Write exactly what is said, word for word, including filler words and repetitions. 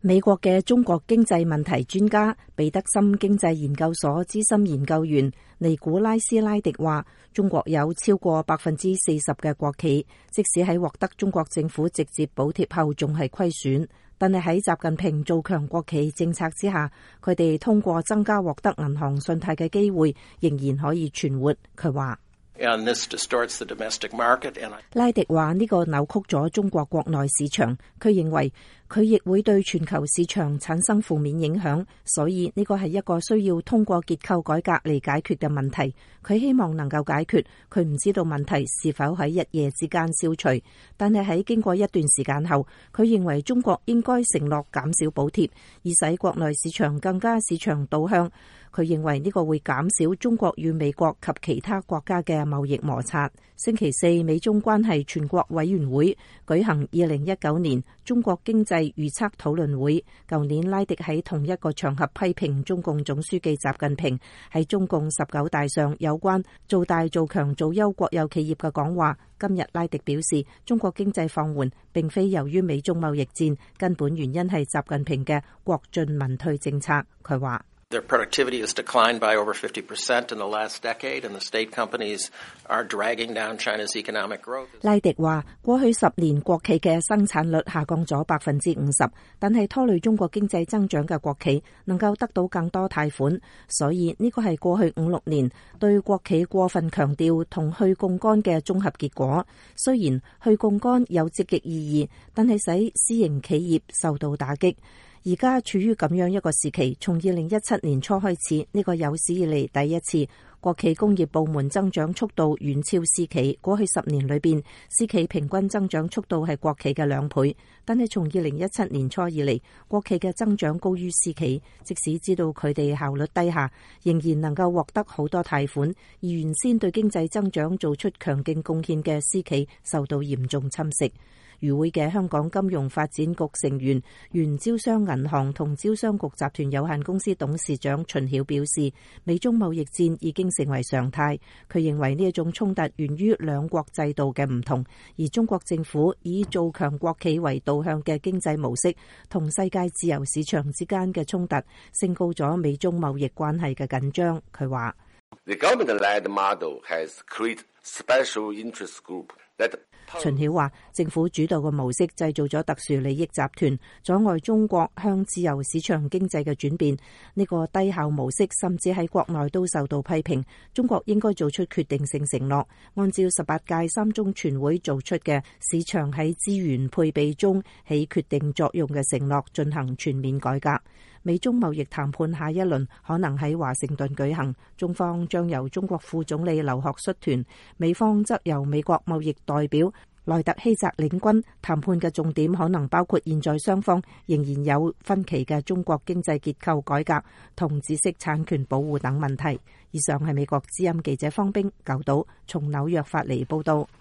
美國嘅中國經濟問題專家彼得森經濟研究所資深研究員尼古拉斯拉迪話，中國有超過百分之四十嘅國企，即使喺獲得中國政府直接補貼後仲係虧損，但係喺習近平做強國企政策之下，佢哋通過增加獲得銀行信貸嘅機會，仍然可以存活。佢話 And this distorts the domestic market, and I... 拉迪話呢個扭曲咗中國國內市場，佢認為佢亦會對全球市場產生負面影響，所以呢個係一個需要通過結構改革嚟解決嘅問題。佢希望能夠解決，佢唔知道問題是否喺一夜之間消除，但係喺經過一段時間後，佢認為中國應該承諾減少補貼，以使國內市場更加市場導向。佢認為呢個會減少中國與美國及其他國家嘅貿易摩擦。星期四，美中關係全國委員會舉行二零一九年中國經濟預測討論會。舊年拉迪喺同一個場合批評中共總書記習近平喺中共十九大上有關做大做強做優國有企業嘅講話。今日拉迪表示，中國經濟放緩並非由於美中貿易戰，根本原因係習近平嘅國進民退政策。佢話 Their productivity has declined by over fifty percent in the last decade, and the state companies are dragging down China's economic growth. 拉迪話，過去十年國企嘅生產率下降咗百分之五十，但係拖累中國經濟增長嘅國企能夠得到更多貸款，所以呢個係過去五六年對國企過分強調同去槓桿嘅綜合結果。雖然去槓桿有積極意義，但係使私營企業受到打擊。而家處於咁樣一個時期，從二零一七年初開始，呢個有史以嚟第一次國企工業部門增長速度遠超私企。過去十年裏邊，私企平均增長速度係國企嘅兩倍，但係從二零一七年初以嚟，國企嘅增長高於私企。即使知道佢哋效率低下，仍然能夠獲得好多貸款，而原先對經濟增長做出強勁貢獻嘅私企受到嚴重侵蝕。與會嘅香港金融發展局成員、原招商銀行同招商局集團有限公司董事長秦曉表示，美中貿易戰已經成為常態。佢認為呢一種衝突源於兩國制度嘅唔同，而中國政府以做強國企為導向嘅經濟模式同世界自由市場之間嘅衝突，升高咗美中貿易關係嘅緊張。佢話 The government-led model has created special interest group that 秦曉話，政府主導嘅模式製造咗特殊利益集團，阻礙中國向自由市場經濟嘅轉變。呢個低效模式甚至喺國內都受到批評。中國應該做出決定性承諾，按照十八屆三中全會做出嘅市場喺資源配備中起決定作用嘅承諾進行全面改革。美中貿易談判下一輪可能喺華盛頓舉行，中方將由中國副總理劉鶴率團，美方則由美國貿易代表萊特希澤領軍。談判嘅重點可能包括現在雙方仍然有分歧嘅中國經濟結構改革同知識產權保護等問題。以上係美國之音記者方冰九島從紐約發嚟報道。